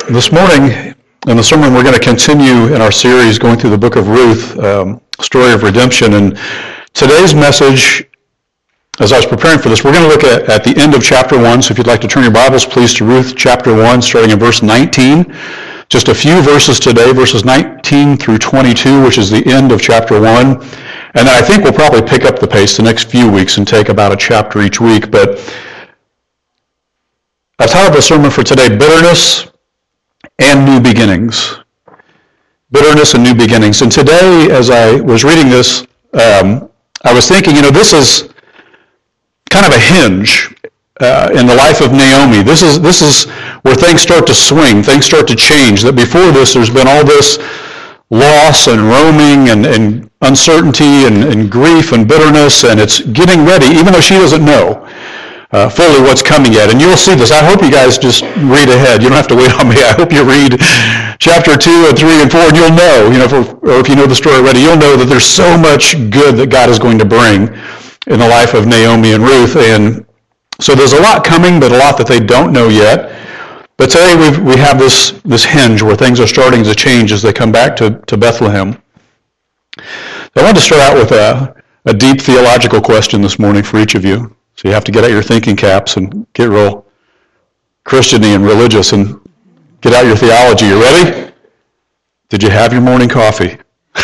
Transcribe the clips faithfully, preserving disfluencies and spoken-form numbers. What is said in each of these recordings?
This morning, in the sermon, we're going to continue in our series going through the book of Ruth, um, story of redemption. And today's message, as I was preparing for this, we're going to look at, at the end of chapter one. So if you'd like to turn your Bibles, please, to Ruth chapter one, starting in verse nineteen. Just a few verses today, verses nineteen through twenty-two, which is the end of chapter one. And then I think we'll probably pick up the pace the next few weeks and take about a chapter each week. But I've titled the sermon for today, Bitterness and New Beginnings. Bitterness and New Beginnings. And today, as I was reading this, um, I was thinking, you know, this is kind of a hinge uh, in the life of Naomi. This is this is where things start to swing, things start to change. That before this, there's been all this loss and roaming and, and uncertainty and, and grief and bitterness, and it's getting ready, even though she doesn't know Uh, fully what's coming yet. And you'll see this. I hope you guys just read ahead. You don't have to wait on me. I hope you read chapter two and three and four, and you'll know, you know, for, or if you know the story already, you'll know that there's so much good that God is going to bring in the life of Naomi and Ruth. And so there's a lot coming, but a lot that they don't know yet. But today we've, we have this, this hinge where things are starting to change as they come back to, to Bethlehem. I want to start out with a, a deep theological question this morning for each of you. So you have to get out your thinking caps and get real Christian-y and religious and get out your theology. You ready? Did you have your morning coffee?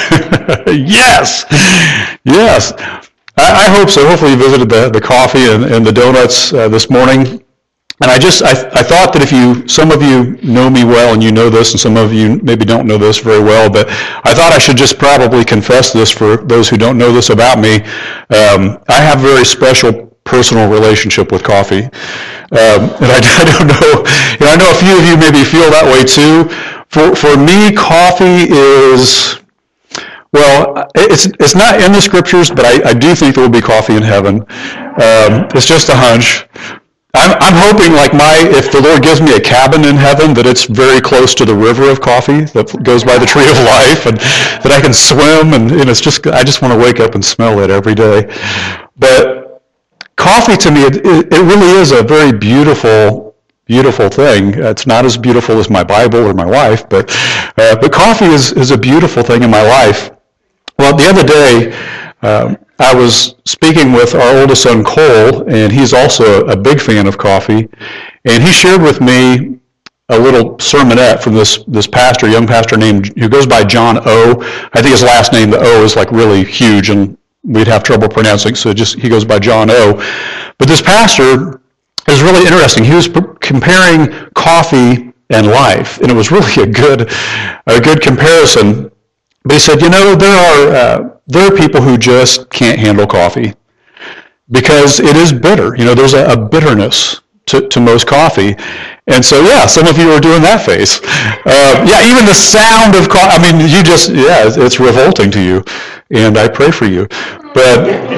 Yes! Yes! I, I hope so. Hopefully you visited the, the coffee and, and the donuts uh, this morning. And I just, I, I thought that if you, some of you know me well and you know this, and some of you maybe don't know this very well, but I thought I should just probably confess this for those who don't know this about me. Um, I have a very special personal relationship with coffee. Um, and I, I don't know, you know, I know a few of you maybe feel that way too. For for me, coffee is, well, it's it's not in the scriptures, but I, I do think there will be coffee in heaven. Um, it's just a hunch. I'm, I'm hoping, like my, if the Lord gives me a cabin in heaven, that it's very close to the river of coffee that goes by the tree of life, and that I can swim, and, and it's just, I just want to wake up and smell it every day. But coffee to me, it, it really is a very beautiful, beautiful thing. It's not as beautiful as my Bible or my wife, but uh, but coffee is, is a beautiful thing in my life. Well, the other day, um, I was speaking with our oldest son, Cole, and he's also a big fan of coffee, and he shared with me a little sermonette from this, this pastor, young pastor named, who goes by John O. I think his last name, the O, is like really huge, and we'd have trouble pronouncing, so just he goes by John O. But this pastor is really interesting. He was p- comparing coffee and life, and it was really a good, a good comparison. But he said, you know, there are uh, there are people who just can't handle coffee because it is bitter. You know, there's a, a bitterness to, to most coffee. And so, yeah, some of you are doing that face. Uh, yeah, even the sound of coffee, I mean, you just, yeah, it's revolting to you. And I pray for you. But,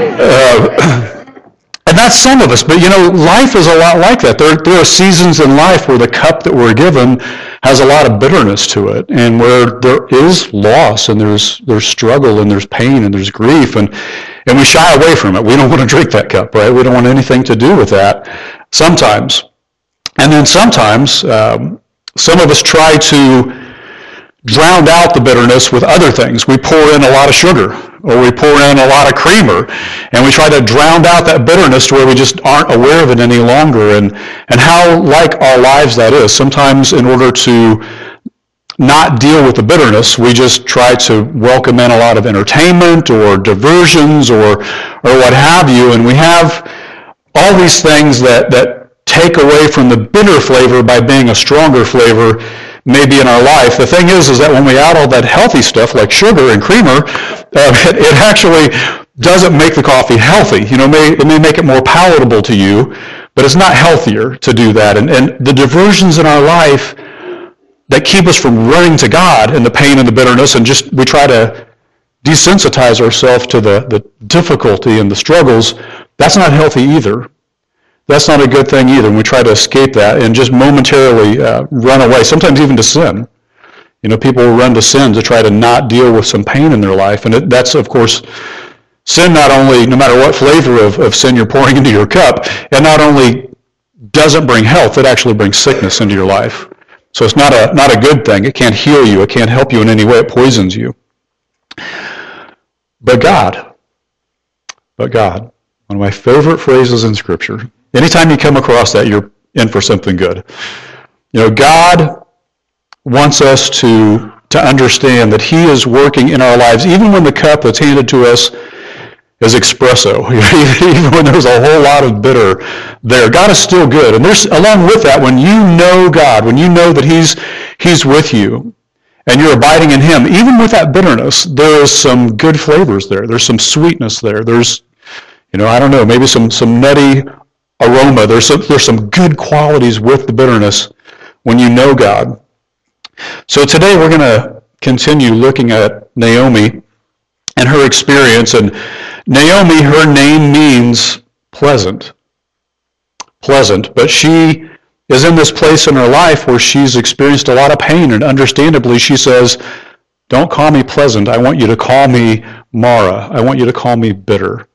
uh, and that's some of us. But, you know, life is a lot like that. There, there are seasons in life where the cup that we're given has a lot of bitterness to it, and where there is loss, and there's there's struggle, and there's pain, and there's grief, and, and we shy away from it. We don't want to drink that cup, right? We don't want anything to do with that sometimes. And then sometimes, um, some of us try to drown out the bitterness with other things. We pour in a lot of sugar, or we pour in a lot of creamer, and we try to drown out that bitterness to where we just aren't aware of it any longer. And, and how like our lives that is. Sometimes in order to not deal with the bitterness, we just try to welcome in a lot of entertainment or diversions or or what have you, and we have all these things that, that take away from the bitter flavor by being a stronger flavor maybe in our life. The thing is, is that when we add all that healthy stuff like sugar and creamer, uh, it, it actually doesn't make the coffee healthy. You know, it may, it may make it more palatable to you, but it's not healthier to do that. And, and the diversions in our life that keep us from running to God and the pain and the bitterness, and just we try to desensitize ourselves to the, the difficulty and the struggles, that's not healthy either. That's not a good thing either. And we try to escape that and just momentarily uh, run away, sometimes even to sin. You know, people will run to sin to try to not deal with some pain in their life. And it, that's, of course, sin not only, no matter what flavor of, of sin you're pouring into your cup, it not only doesn't bring health, it actually brings sickness into your life. So it's not a not a good thing. It can't heal you. It can't help you in any way. It poisons you. But God, but God, one of my favorite phrases in Scripture. Anytime you come across that, you're in for something good. You know, God wants us to, to understand that He is working in our lives, even when the cup that's handed to us is espresso, even when there's a whole lot of bitter there. God is still good. And there's, along with that, when you know God, when you know that He's He's with you, and you're abiding in Him, even with that bitterness, there's some good flavors there. There's some sweetness there. There's, you know, I don't know, maybe some, some nutty aroma. There's some, there's some good qualities with the bitterness when you know God. So today we're going to continue looking at Naomi and her experience. And Naomi, her name means pleasant. Pleasant. But she is in this place in her life where she's experienced a lot of pain, and understandably she says, don't call me pleasant, I want you to call me Mara. I want you to call me bitter.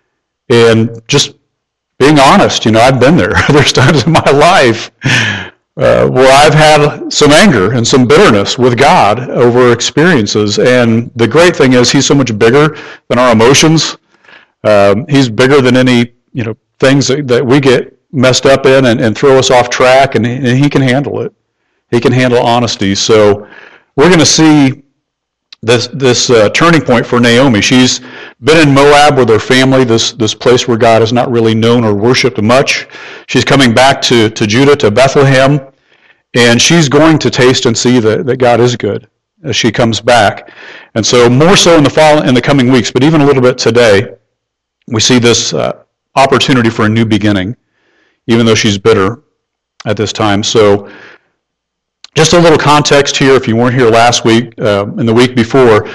And just being honest, you know, I've been there. There's times in my life uh, where I've had some anger and some bitterness with God over experiences. And the great thing is He's so much bigger than our emotions. Um, he's bigger than any, you know, things that, that we get messed up in and, and throw us off track, and, and He can handle it. He can handle honesty. So we're going to see this this uh, turning point for Naomi. She's been in Moab with her family, this this place where God is not really known or worshipped much. She's coming back to, to Judah, to Bethlehem, and she's going to taste and see that, that God is good as she comes back. And so more so in the fall, in the coming weeks, but even a little bit today, we see this uh, opportunity for a new beginning, even though she's bitter at this time. So just a little context here, if you weren't here last week uh, and the week before,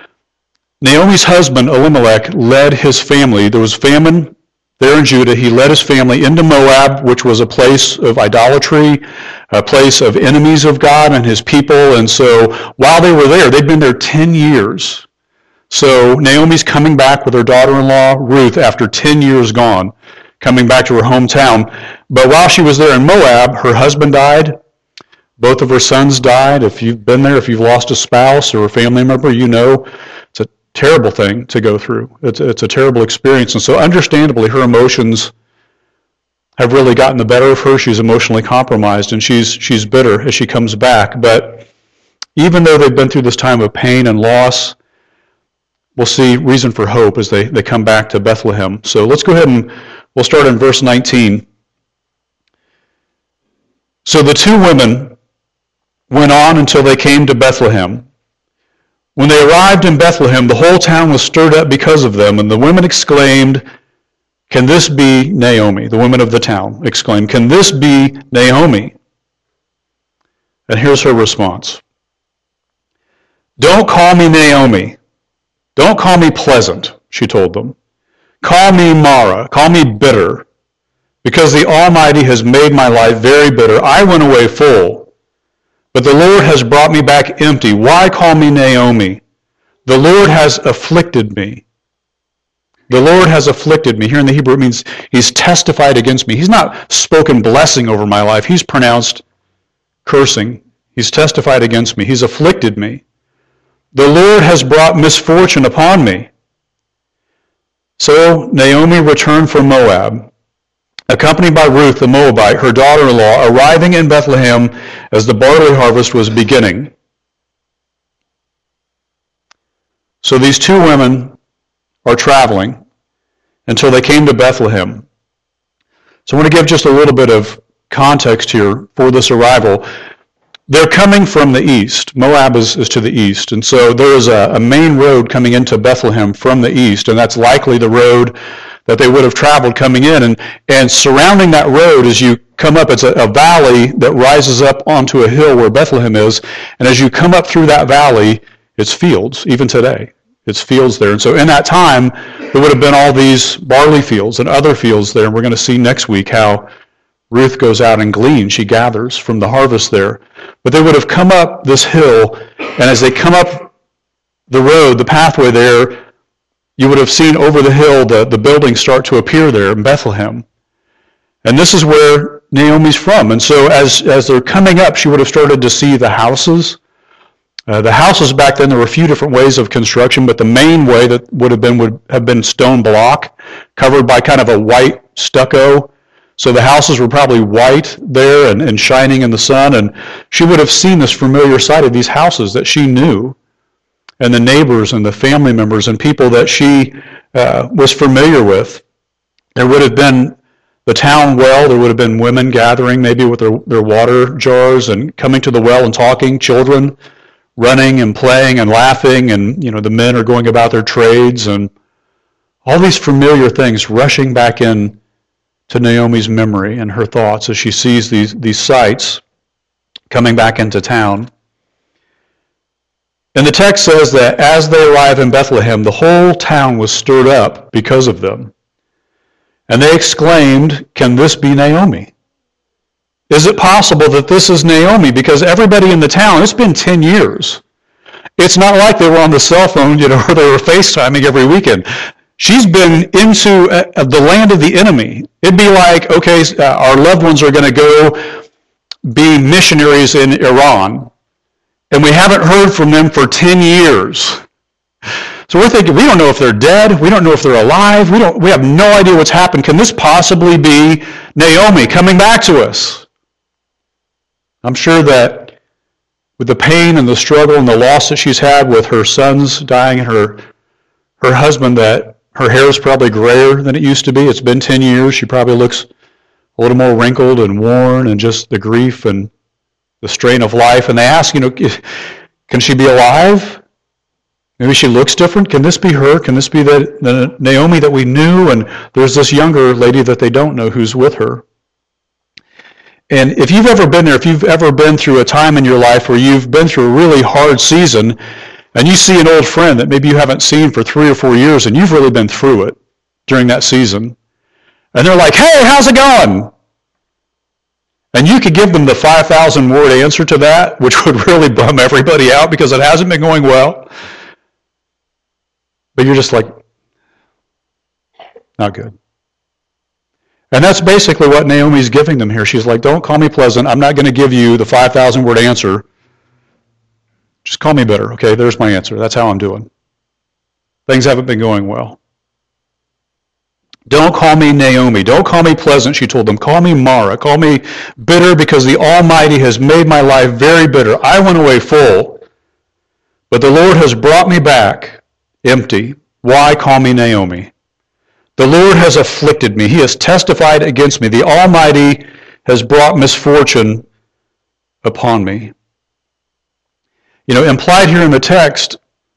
Naomi's husband, Elimelech, led his family. There was famine there in Judah. He led his family into Moab, which was a place of idolatry, a place of enemies of God and His people. And so while they were there, they'd been there ten years. So Naomi's coming back with her daughter-in-law, Ruth, after ten years gone, coming back to her hometown. But while she was there in Moab, her husband died. Both of her sons died. If you've been there, if you've lost a spouse or a family member, you know it's a terrible thing to go through. It's, it's a terrible experience. And so understandably, her emotions have really gotten the better of her. She's emotionally compromised, and she's she's bitter as she comes back. But even though they've been through this time of pain and loss, we'll see reason for hope as they, they come back to Bethlehem. So let's go ahead and we'll start in verse nineteen. So the two women went on until they came to Bethlehem. When they arrived in Bethlehem, the whole town was stirred up because of them, and the women exclaimed, "Can this be Naomi?" The women of the town exclaimed, "Can this be Naomi?" And here's her response. "Don't call me Naomi. Don't call me pleasant," she told them. "Call me Mara. Call me bitter, because the Almighty has made my life very bitter. I went away full, but the Lord has brought me back empty. Why call me Naomi? The Lord has afflicted me. The Lord has afflicted me." Here in the Hebrew it means He's testified against me. He's not spoken blessing over my life. He's pronounced cursing. He's testified against me. He's afflicted me. "The Lord has brought misfortune upon me." So Naomi returned from Moab, accompanied by Ruth the Moabite, her daughter-in-law, arriving in Bethlehem as the barley harvest was beginning. So these two women are traveling until they came to Bethlehem. So I want to give just a little bit of context here for this arrival. They're coming from the east. Moab is, is to the east. And so there is a, a main road coming into Bethlehem from the east, and that's likely the road that they would have traveled coming in. And, and surrounding that road as you come up, it's a, a valley that rises up onto a hill where Bethlehem is. And as you come up through that valley, it's fields, even today. It's fields there. And so in that time, there would have been all these barley fields and other fields there. And we're going to see next week how Ruth goes out and gleans. She gathers from the harvest there. But they would have come up this hill, and as they come up the road, the pathway there, you would have seen over the hill the, the buildings start to appear there in Bethlehem. And this is where Naomi's from. And so as, as they're coming up, she would have started to see the houses. Uh, the houses back then, there were a few different ways of construction, but the main way that would have been would have been stone block, covered by kind of a white stucco. So the houses were probably white there and, and shining in the sun, and she would have seen this familiar sight of these houses that she knew, and the neighbors and the family members and people that she uh, was familiar with. There would have been the town well. There would have been women gathering maybe with their, their water jars and coming to the well and talking, children running and playing and laughing, and you know the men are going about their trades, and all these familiar things rushing back in to Naomi's memory and her thoughts as she sees these, these sights coming back into town. And the text says that as they arrive in Bethlehem, the whole town was stirred up because of them. And they exclaimed, "Can this be Naomi? Is it possible that this is Naomi?" Because everybody in the town, it's been ten years. It's not like they were on the cell phone, you know, or they were FaceTiming every weekend. She's been into uh, the land of the enemy. It'd be like, okay, uh, our loved ones are going to go be missionaries in Iran, and we haven't heard from them for ten years. So we're thinking, we don't know if they're dead. We don't know if they're alive. We don't. We have no idea what's happened. Can this possibly be Naomi coming back to us? I'm sure that with the pain and the struggle and the loss that she's had with her sons dying and her her husband, that her hair is probably grayer than it used to be. It's been ten years. She probably looks a little more wrinkled and worn, and just the grief and the strain of life. And they ask, you know, can she be alive? Maybe she looks different. Can this be her? Can this be the, the Naomi that we knew? And there's this younger lady that they don't know who's with her. And if you've ever been there, if you've ever been through a time in your life where you've been through a really hard season, and you see an old friend that maybe you haven't seen for three or four years, and you've really been through it during that season, and they're like, "Hey, how's it going?" And you could give them the five thousand word answer to that, which would really bum everybody out because it hasn't been going well. But you're just like, not good. And that's basically what Naomi's giving them here. She's like, don't call me pleasant. I'm not going to give you the five thousand word answer. Just call me bitter. Okay, there's my answer. That's how I'm doing. Things haven't been going well. Don't call me Naomi. Don't call me pleasant, she told them. Call me Mara. Call me bitter because the Almighty has made my life very bitter. I went away full, but the Lord has brought me back empty. Why call me Naomi? The Lord has afflicted me. He has testified against me. The Almighty has brought misfortune upon me. You know, implied here in the text,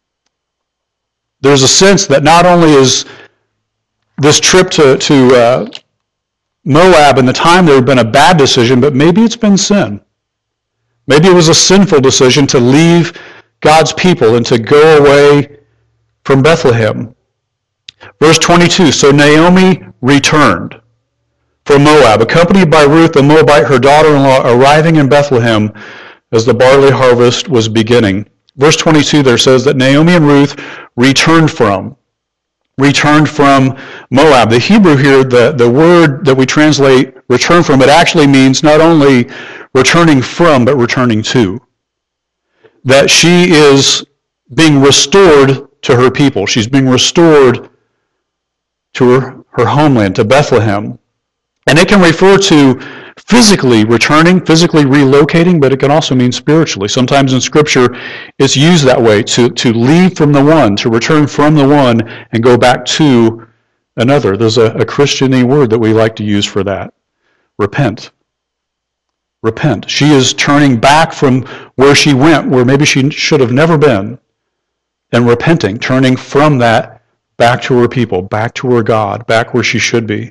there's a sense that not only is this trip to, to uh, Moab in the time there had been a bad decision, but maybe it's been sin. Maybe it was a sinful decision to leave God's people and to go away from Bethlehem. Verse twenty-two, so Naomi returned from Moab, accompanied by Ruth the Moabite, her daughter-in-law, arriving in Bethlehem as the barley harvest was beginning. Verse twenty-two there says that Naomi and Ruth returned from, returned from Moab. The Hebrew here, the, the word that we translate return from, it actually means not only returning from, but returning to. That she is being restored to her people. She's being restored to her, her homeland, to Bethlehem. And it can refer to physically returning, physically relocating, but it can also mean spiritually. Sometimes in Scripture, it's used that way, to, to leave from the one, to return from the one, and go back to another. There's a, a Christian-y word that we like to use for that. Repent. Repent. She is turning back from where she went, where maybe she should have never been, and repenting, turning from that back to her people, back to her God, back where she should be.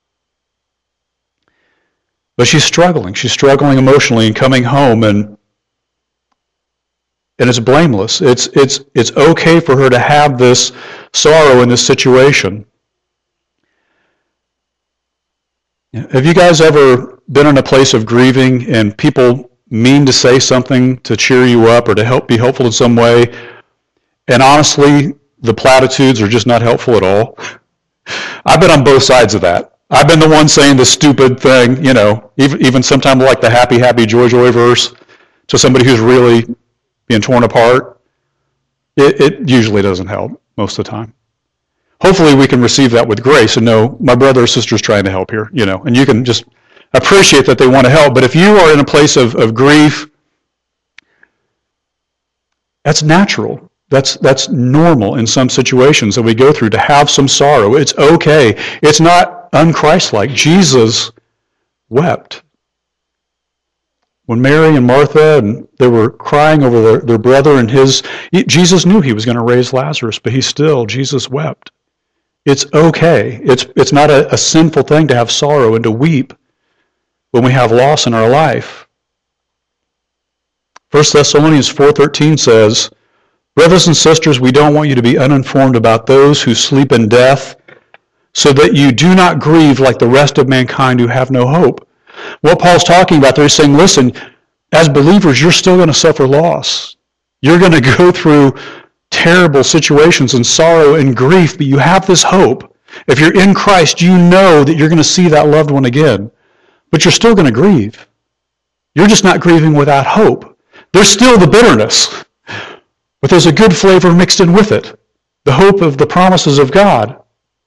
But she's struggling. She's struggling emotionally and coming home, and and it's blameless. It's it's it's okay for her to have this sorrow in this situation. Have you guys ever been in a place of grieving and people mean to say something to cheer you up or to help be helpful in some way, and honestly, the platitudes are just not helpful at all? I've been on both sides of that. I've been the one saying the stupid thing, you know, even, even sometimes like the happy, happy, joy, joy verse to somebody who's really being torn apart. It, it usually doesn't help most of the time. Hopefully we can receive that with grace and know my brother or sister's trying to help here, you know, and you can just appreciate that they want to help. But if you are in a place of, of grief, that's natural. That's that's normal in some situations that we go through to have some sorrow. It's okay. It's not unchristlike. Jesus wept. When Mary and Martha, and they were crying over their, their brother and his, Jesus knew he was going to raise Lazarus, but he still, Jesus wept. It's okay. It's it's not a, a sinful thing to have sorrow and to weep when we have loss in our life. First Thessalonians four thirteen says, brothers and sisters, we don't want you to be uninformed about those who sleep in death, so that you do not grieve like the rest of mankind who have no hope. What Paul's talking about there is saying, listen, as believers, you're still going to suffer loss. You're going to go through terrible situations and sorrow and grief, but you have this hope. If you're in Christ, you know that you're going to see that loved one again. But you're still going to grieve. You're just not grieving without hope. There's still the bitterness, but there's a good flavor mixed in with it. The hope of the promises of God.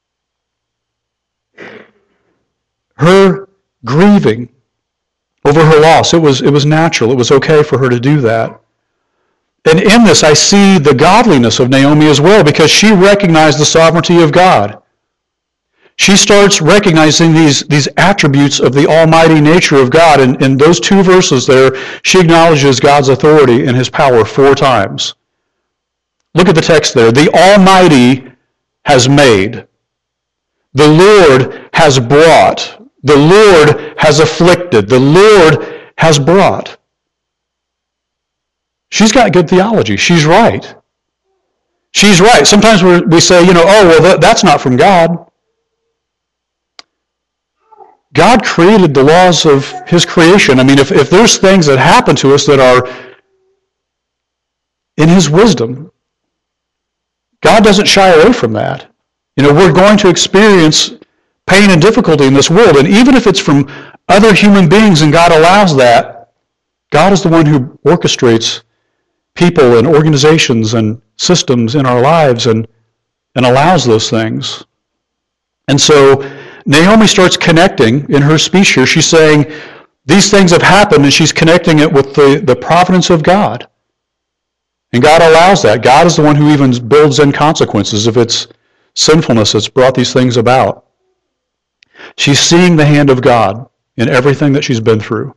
Her grieving over her loss, it was, it was natural. It was okay for her to do that. And in this, I see the godliness of Naomi as well, because she recognized the sovereignty of God. She starts recognizing these, these attributes of the almighty nature of God. And in those two verses there, she acknowledges God's authority and his power four times. Look at the text there. The Almighty has made. The Lord has brought. The Lord has afflicted. The Lord has brought. She's got good theology. She's right. She's right. Sometimes we we say, you know, oh, well, that, that's not from God. God created the laws of his creation. I mean, if, if there's things that happen to us that are in his wisdom, God doesn't shy away from that. You know, we're going to experience pain and difficulty in this world, and even if it's from other human beings and God allows that, God is the one who orchestrates people and organizations and systems in our lives and, and allows those things. And so Naomi starts connecting in her speech here. She's saying these things have happened, and she's connecting it with the, the providence of God. And God allows that. God is the one who even builds in consequences if it's sinfulness that's brought these things about. She's seeing the hand of God in everything that she's been through.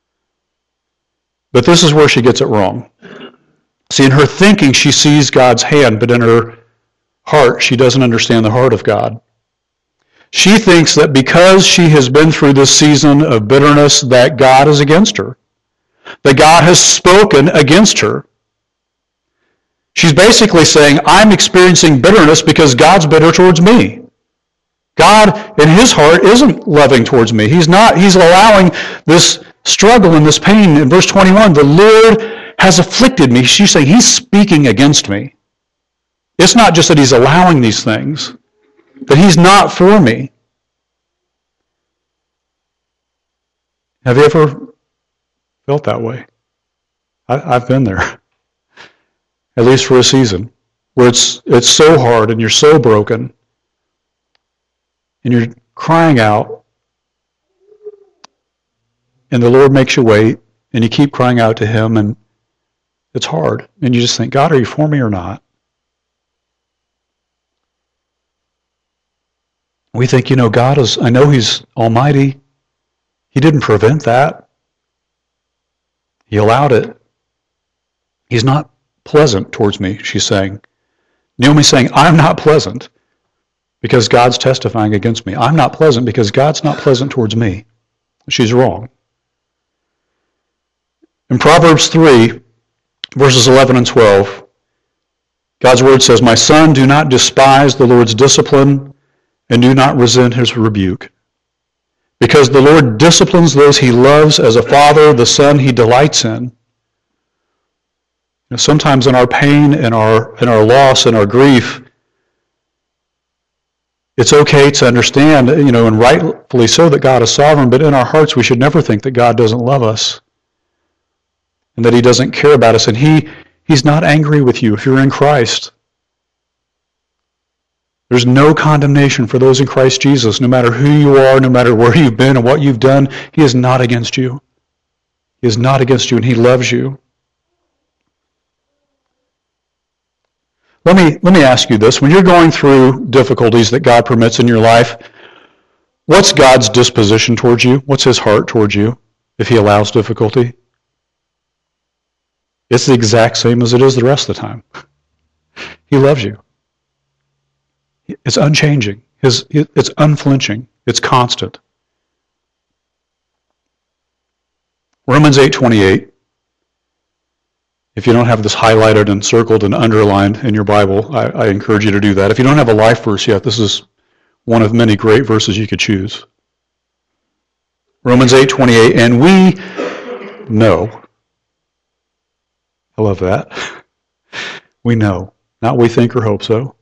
But this is where she gets it wrong. See, in her thinking, she sees God's hand, but in her heart, she doesn't understand the heart of God. She thinks that because she has been through this season of bitterness, that God is against her, that God has spoken against her. She's basically saying, I'm experiencing bitterness because God's bitter towards me. God, in his heart, isn't loving towards me. He's not. He's allowing this struggle and this pain. In verse twenty-one, the Lord has afflicted me. She's saying he's speaking against me. It's not just that he's allowing these things, that he's not for me. Have you ever felt that way? I, I've been there, at least for a season, where it's it's so hard and you're so broken, and you're crying out, and the Lord makes you wait, and you keep crying out to him, and it's hard. And you just think, God, are you for me or not? We think, you know, God is, I know he's almighty. He didn't prevent that. He allowed it. He's not pleasant towards me, she's saying. Naomi's saying, I'm not pleasant because God's testifying against me. I'm not pleasant because God's not pleasant towards me. She's wrong. In Proverbs three, verses eleven and twelve, God's word says, my son, do not despise the Lord's discipline and do not resent his rebuke. Because the Lord disciplines those he loves as a father, the son he delights in. You know, sometimes in our pain and our, and our loss and our grief, It's okay to understand, you know, and rightfully so, that God is sovereign, but in our hearts we should never think that God doesn't love us and that he doesn't care about us. And he he's not angry with you if you're in Christ. There's no condemnation for those in Christ Jesus. No matter who you are, no matter where you've been and what you've done, he is not against you. He is not against you, and he loves you. Let me, let me ask you this. When you're going through difficulties that God permits in your life, what's God's disposition towards you? What's his heart towards you if he allows difficulty? It's the exact same as it is the rest of the time. He loves you. It's unchanging. His, it's unflinching. It's constant. Romans eight twenty-eight. If you don't have this highlighted and circled and underlined in your Bible, I, I encourage you to do that. If you don't have a life verse yet, this is one of many great verses you could choose. Romans eight twenty-eight, and we know. I love that. We know, not we think or hope so.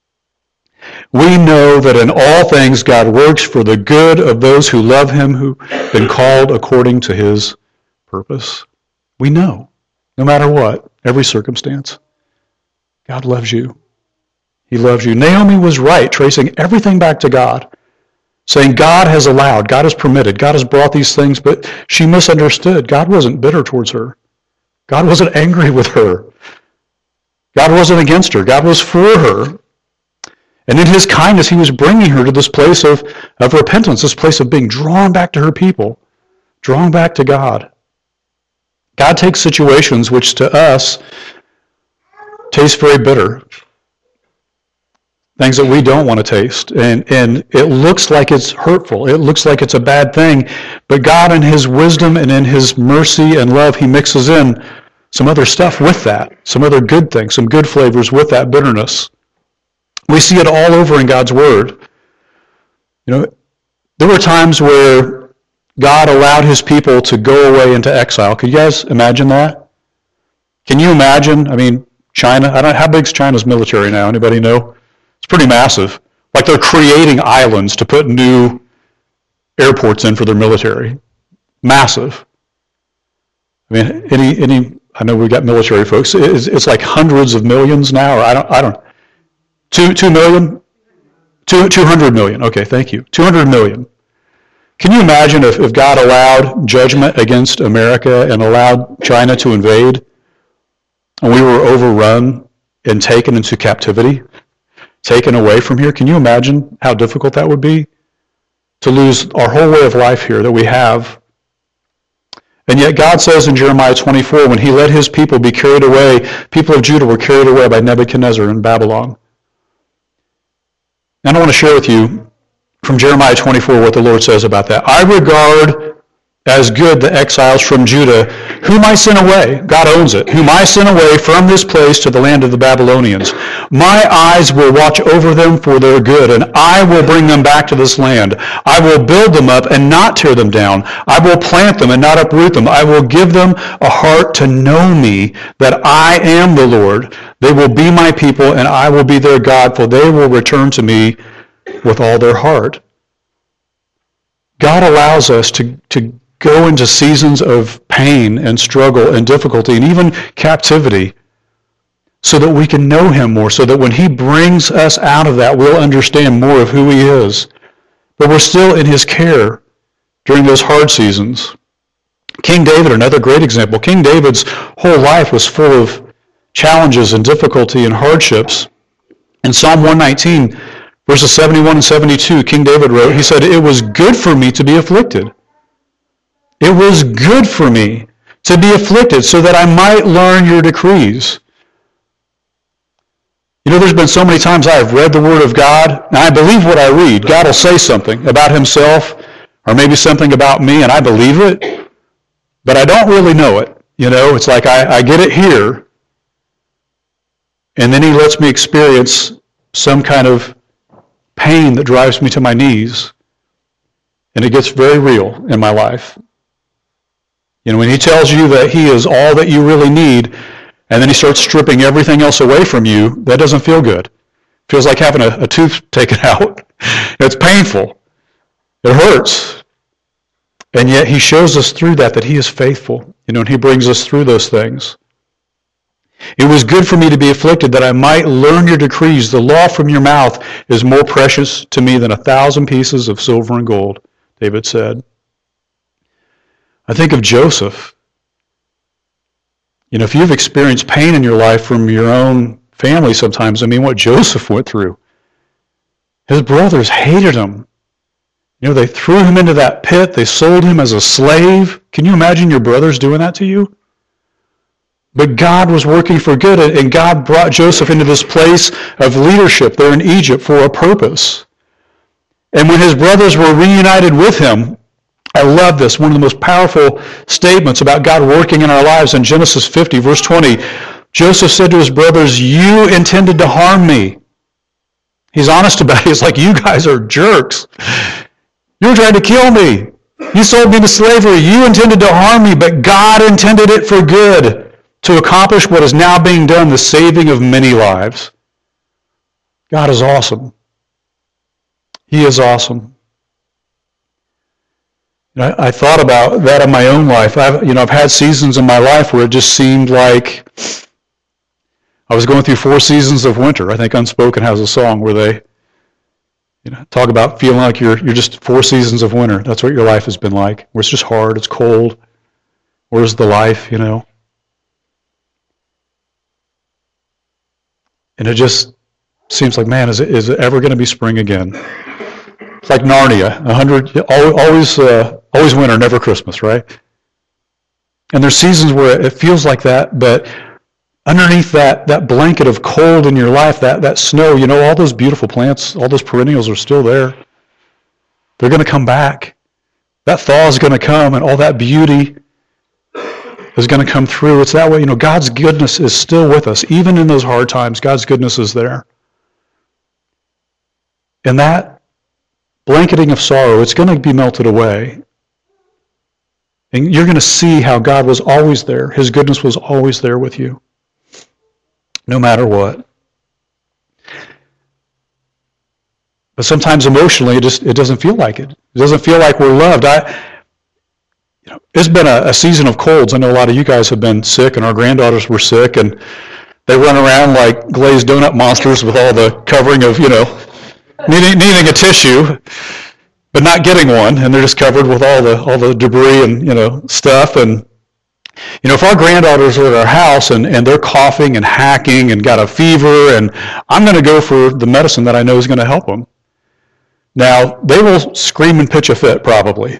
We know that in all things God works for the good of those who love him, who have been called according to his purpose. We know. No matter what, every circumstance, God loves you. He loves you. Naomi was right, tracing everything back to God, saying God has allowed, God has permitted, God has brought these things, but she misunderstood. God wasn't bitter towards her. God wasn't angry with her. God wasn't against her. God was for her. And in his kindness, he was bringing her to this place of, of repentance, this place of being drawn back to her people, drawn back to God. God takes situations which to us taste very bitter, things that we don't want to taste, and, and it looks like it's hurtful, it looks like it's a bad thing, but God in his wisdom and in his mercy and love, he mixes in some other stuff with that, some other good things, some good flavors with that bitterness. We see it all over in God's Word. You know, there were times where God allowed his people to go away into exile. Could you guys imagine that? Can you imagine? I mean, China, I don't know, how big's China's military now? Anybody know? It's pretty massive. Like they're creating islands to put new airports in for their military. Massive. I mean, any, any, I know we've got military folks. It's, it's like hundreds of millions now, or I don't, I don't, two, two million? Two, two hundred million. Okay, thank you. Two hundred million. Can you imagine if, if God allowed judgment against America and allowed China to invade, and we were overrun and taken into captivity, taken away from here? Can you imagine how difficult that would be? To lose our whole way of life here that we have. And yet God says in Jeremiah twenty-four, when he let his people be carried away, people of Judah were carried away by Nebuchadnezzar in Babylon. And I want to share with you from Jeremiah twenty-four what the Lord says about that. I regard as good the exiles from Judah, whom I sent away. God owns it. Whom I sent away from this place to the land of the Babylonians. My eyes will watch over them for their good, and I will bring them back to this land. I will build them up and not tear them down. I will plant them and not uproot them. I will give them a heart to know me, that I am the Lord. They will be my people, and I will be their God, for they will return to me with all their heart. God allows us to, to go into seasons of pain and struggle and difficulty and even captivity so that we can know him more, so that when he brings us out of that, we'll understand more of who he is. But we're still in his care during those hard seasons. King David, another great example. King David's whole life was full of challenges and difficulty and hardships. In Psalm one nineteen, verses seventy-one and seventy-two, King David wrote, he said, "It was good for me to be afflicted. It was good for me to be afflicted so that I might learn your decrees." You know, there's been so many times I've read the Word of God, and I believe what I read. God will say something about himself, or maybe something about me, and I believe it, but I don't really know it. You know, it's like I, I get it here, and then he lets me experience some kind of pain that drives me to my knees, and it gets very real in my life. You know, when he tells you that he is all that you really need, and then he starts stripping everything else away from you, that doesn't feel good. Feels like having a, a tooth taken out. It's painful. It hurts. And yet he shows us through that that he is faithful, you know, and he brings us through those things. It was good for me to be afflicted that I might learn your decrees. The law from your mouth is more precious to me than a thousand pieces of silver and gold, David said. I think of Joseph. You know, if you've experienced pain in your life from your own family sometimes, I mean, what Joseph went through. His brothers hated him. You know, they threw him into that pit. They sold him as a slave. Can you imagine your brothers doing that to you? But God was working for good, and God brought Joseph into this place of leadership there in Egypt for a purpose. And when his brothers were reunited with him, I love this, one of the most powerful statements about God working in our lives in Genesis fifty, verse twenty. Joseph said to his brothers, you intended to harm me. He's honest about it. He's like, you guys are jerks. You were trying to kill me. You sold me into slavery. You intended to harm me, but God intended it for good, to accomplish what is now being done, the saving of many lives. God is awesome. He is awesome. I, I thought about that in my own life. I've, you know, I've had seasons in my life where it just seemed like I was going through four seasons of winter. I think Unspoken has a song where they, you know, talk about feeling like you're you're just four seasons of winter. That's what your life has been like. Where it's just hard, it's cold. Where's the life, you know? And it just seems like, man, is it, is it ever going to be spring again? It's like Narnia, a hundred, always, uh, always winter, never Christmas, right? And there's seasons where it feels like that, but underneath that, that blanket of cold in your life, that, that snow, you know, all those beautiful plants, all those perennials are still there. They're going to come back. That thaw is going to come, and all that beauty is going to come through. It's that way, you know, God's goodness is still with us. Even in those hard times, God's goodness is there. And that blanketing of sorrow, it's going to be melted away. And you're going to see how God was always there. His goodness was always there with you, no matter what. But sometimes emotionally, it just it doesn't feel like it. It doesn't feel like we're loved. I, you know, it's been a, a season of colds. I know a lot of you guys have been sick, and our granddaughters were sick, and they run around like glazed donut monsters with all the covering of, you know, needing, needing a tissue, but not getting one, and they're just covered with all the all the debris and, you know, stuff. And you know, if our granddaughters are at our house and, and they're coughing and hacking and got a fever, and I'm going to go for the medicine that I know is going to help them. Now, they will scream and pitch a fit probably.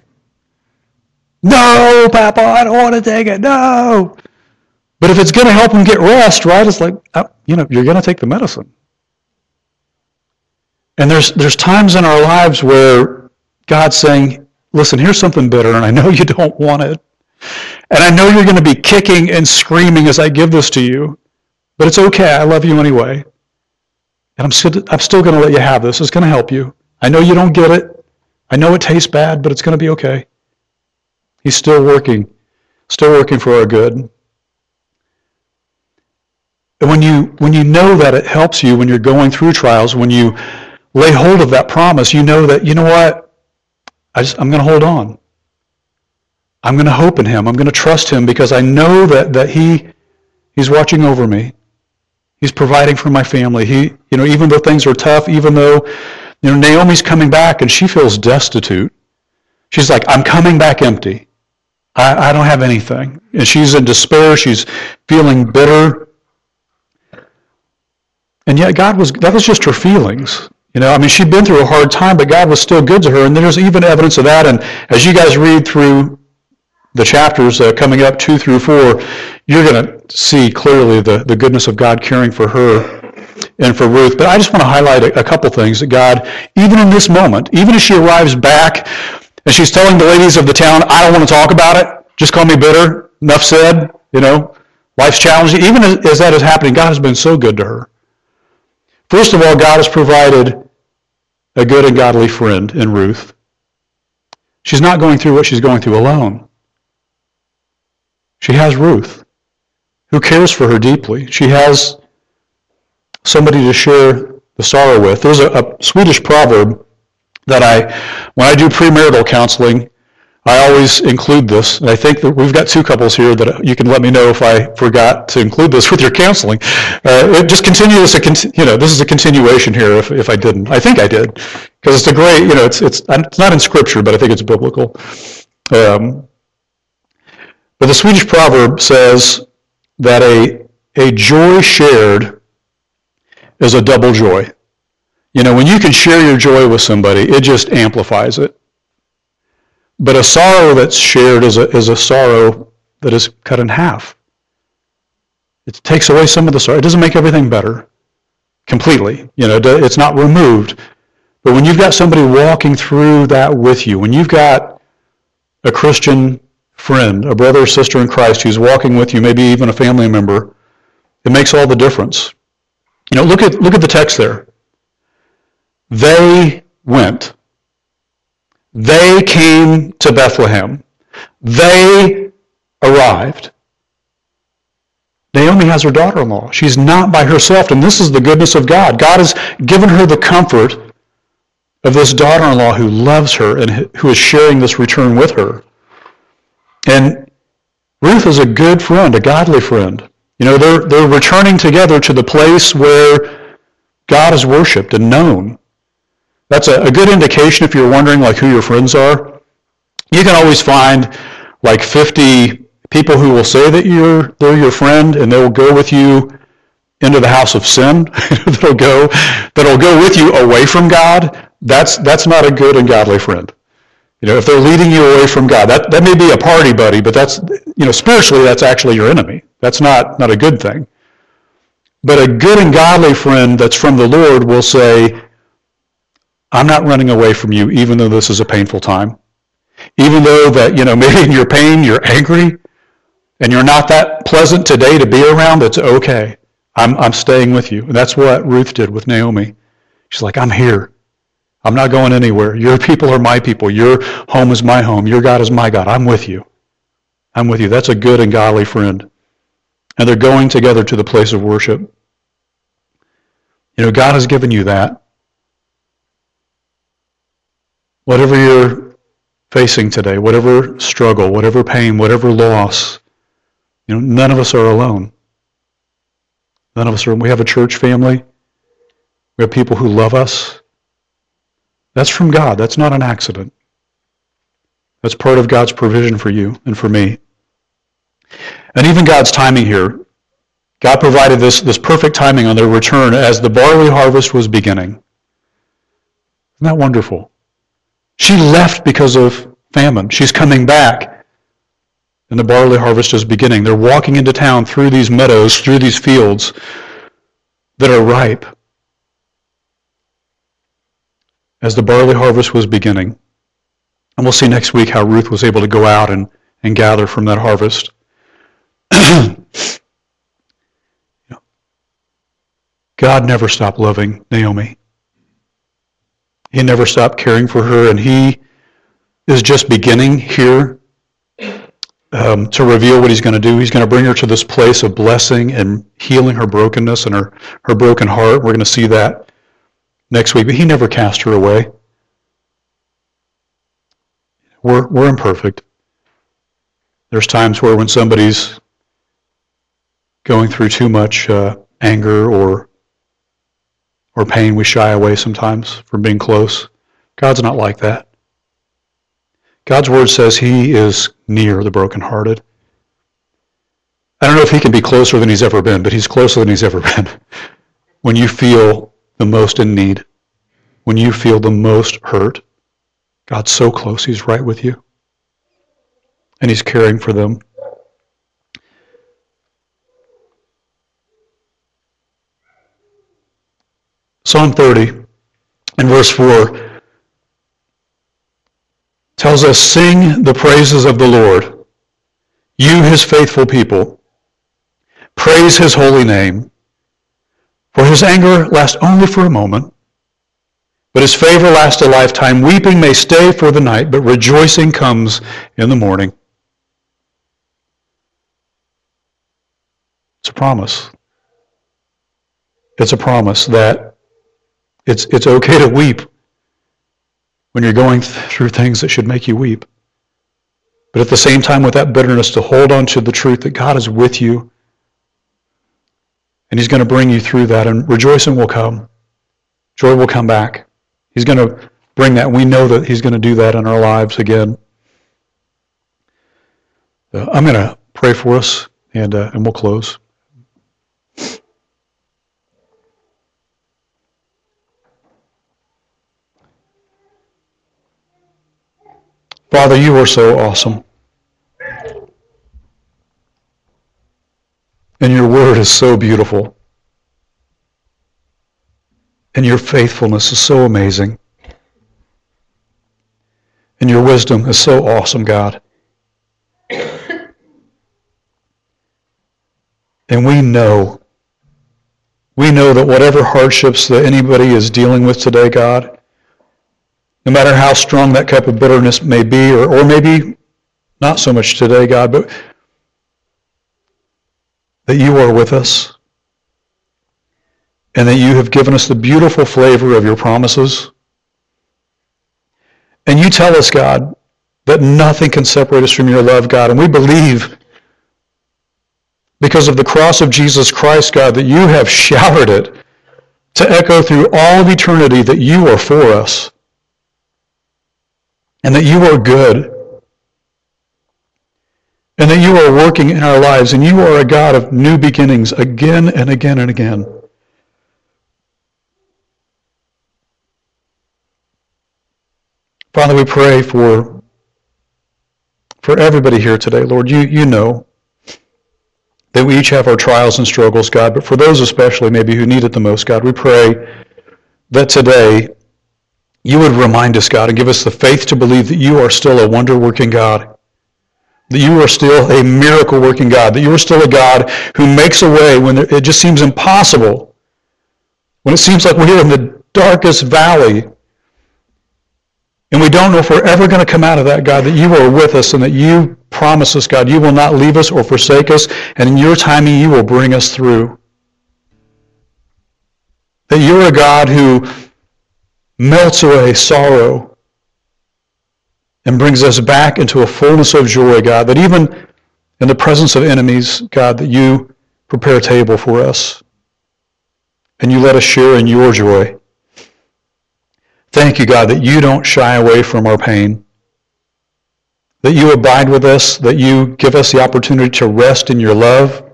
No, Papa, I don't want to take it, no. But if it's going to help them get rest, right, it's like, you know, you're going to take the medicine. And there's there's times in our lives where God's saying, listen, here's something bitter, and I know you don't want it. And I know you're going to be kicking and screaming as I give this to you, but it's okay. I love you anyway. And I'm still, I'm still going to let you have this. It's going to help you. I know you don't get it. I know it tastes bad, but it's going to be okay. He's still working, still working for our good. And when you when you know that it helps you when you're going through trials, when you lay hold of that promise, you know that, you know what, I just, I'm going to hold on. I'm going to hope in him. I'm going to trust him because I know that, that he he's watching over me. He's providing for my family. He, you know, even though things are tough, even though, you know, Naomi's coming back and she feels destitute. She's like, I'm coming back empty. I, I don't have anything. And she's in despair. She's feeling bitter. And yet God was, that was just her feelings. You know, I mean, she'd been through a hard time, but God was still good to her. And there's even evidence of that. And as you guys read through the chapters uh, coming up, two through four, you're going to see clearly the, the goodness of God caring for her and for Ruth. But I just want to highlight a, a couple things that God, even in this moment, even as she arrives back and she's telling the ladies of the town, I don't want to talk about it, just call me bitter, enough said, you know, life's challenging. Even as, as that is happening, God has been so good to her. First of all, God has provided a good and godly friend in Ruth. She's not going through what she's going through alone. She has Ruth, who cares for her deeply. She has somebody to share the sorrow with. There's a, a Swedish proverb that I, when I do premarital counseling, I always include this, and I think that we've got two couples here that you can let me know if I forgot to include this with your counseling. Uh, it just continues, a, you know, this is a continuation here if, if I didn't. I think I did, because it's a great, you know, it's, it's, it's not in Scripture, but I think it's biblical. Um, but the Swedish proverb says that a, a joy shared is a double joy. You know, when you can share your joy with somebody, it just amplifies it. But a sorrow that's shared is a, is a sorrow that is cut in half. It takes away some of the sorrow. It doesn't make everything better completely. You know, it's not removed. But when you've got somebody walking through that with you, when you've got a Christian friend, a brother or sister in Christ who's walking with you, maybe even a family member, it makes all the difference. You know, look at look at the text there. They went. They came to Bethlehem. They arrived. Naomi has her daughter-in-law. She's not by herself, and this is the goodness of God. God has given her the comfort of this daughter-in-law who loves her and who is sharing this return with her. And Ruth is a good friend, a godly friend. You know, they're, they're returning together to the place where God is worshipped and known. That's a, a good indication if you're wondering like who your friends are. You can always find like fifty people who will say that you're they're your friend, and they'll go with you into the house of sin. that'll go that'll go with you away from God. That's that's not a good and godly friend. You know, if they're leading you away from God, that, that may be a party buddy, but that's, you know, spiritually that's actually your enemy. That's not, not a good thing. But a good and godly friend that's from the Lord will say, I'm not running away from you, even though this is a painful time. Even though that, you know, maybe in your pain you're angry and you're not that pleasant today to be around, it's okay. I'm I'm staying with you. And that's what Ruth did with Naomi. She's like, I'm here. I'm not going anywhere. Your people are my people. Your home is my home. Your God is my God. I'm with you. I'm with you. That's a good and godly friend. And they're going together to the place of worship. You know, God has given you that. Whatever you're facing today, whatever struggle, whatever pain, whatever loss, you know, none of us are alone. None of us are. We have a church family. We have people who love us. That's from God. That's not an accident. That's part of God's provision for you and for me. And even God's timing here. God provided this, this perfect timing on their return as the barley harvest was beginning. Isn't that wonderful? She left because of famine. She's coming back, and the barley harvest is beginning. They're walking into town through these meadows, through these fields that are ripe as the barley harvest was beginning. And we'll see next week how Ruth was able to go out and, and gather from that harvest. God never stopped loving Naomi. He never stopped caring for her, and he is just beginning here um, to reveal what he's going to do. He's going to bring her to this place of blessing and healing her brokenness and her, her broken heart. We're going to see that next week, but he never cast her away. We're, we're imperfect. There's times where when somebody's going through too much uh, anger or or pain, we shy away sometimes from being close. God's not like that. God's word says he is near the brokenhearted. I don't know if he can be closer than he's ever been, but he's closer than he's ever been. When you feel the most in need, when you feel the most hurt, God's so close, he's right with you. And he's caring for them. Psalm thirty, in verse four, tells us, sing the praises of the Lord, you his faithful people. Praise his holy name. For his anger lasts only for a moment, but his favor lasts a lifetime. Weeping may stay for the night, but rejoicing comes in the morning. It's a promise. It's a promise that It's, it's okay to weep when you're going through things that should make you weep. But at the same time, with that bitterness, to hold on to the truth that God is with you, and He's going to bring you through that, and rejoicing will come. Joy will come back. He's going to bring that. We know that He's going to do that in our lives again. Uh, I'm going to pray for us, and uh, and we'll close. Father, you are so awesome. And your word is so beautiful. And your faithfulness is so amazing. And your wisdom is so awesome, God. And we know, we know that whatever hardships that anybody is dealing with today, God, no matter how strong that cup of bitterness may be, or, or maybe not so much today, God, but that you are with us, and that you have given us the beautiful flavor of your promises. And you tell us, God, that nothing can separate us from your love, God, and we believe, because of the cross of Jesus Christ, God, that you have shouted it to echo through all of eternity that you are for us. And that you are good. And that you are working in our lives. And you are a God of new beginnings again and again and again. Father, we pray for, for everybody here today. Lord, you, you know that we each have our trials and struggles, God. But for those especially maybe who need it the most, God, we pray that today you would remind us, God, and give us the faith to believe that you are still a wonder-working God, that you are still a miracle-working God, that you are still a God who makes a way when it just seems impossible, when it seems like we're in the darkest valley, and we don't know if we're ever going to come out of that, God, that you are with us and that you promise us, God, you will not leave us or forsake us, and in your timing you will bring us through. That you're a God who melts away sorrow and brings us back into a fullness of joy, God, that even in the presence of enemies, God, that you prepare a table for us and you let us share in your joy. Thank you, God, that you don't shy away from our pain, that you abide with us, that you give us the opportunity to rest in your love.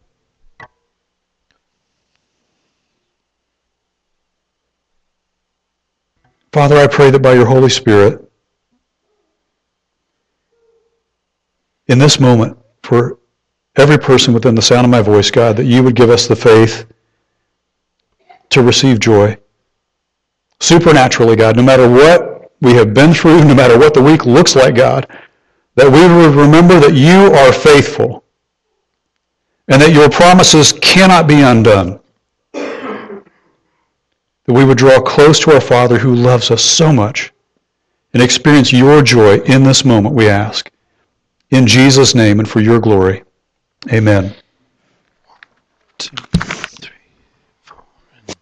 Father, I pray that by your Holy Spirit, in this moment, for every person within the sound of my voice, God, that you would give us the faith to receive joy. Supernaturally, God, no matter what we have been through, no matter what the week looks like, God, that we would remember that you are faithful and that your promises cannot be undone. That we would draw close to our Father who loves us so much and experience your joy in this moment, we ask. In Jesus' name and for your glory. Amen.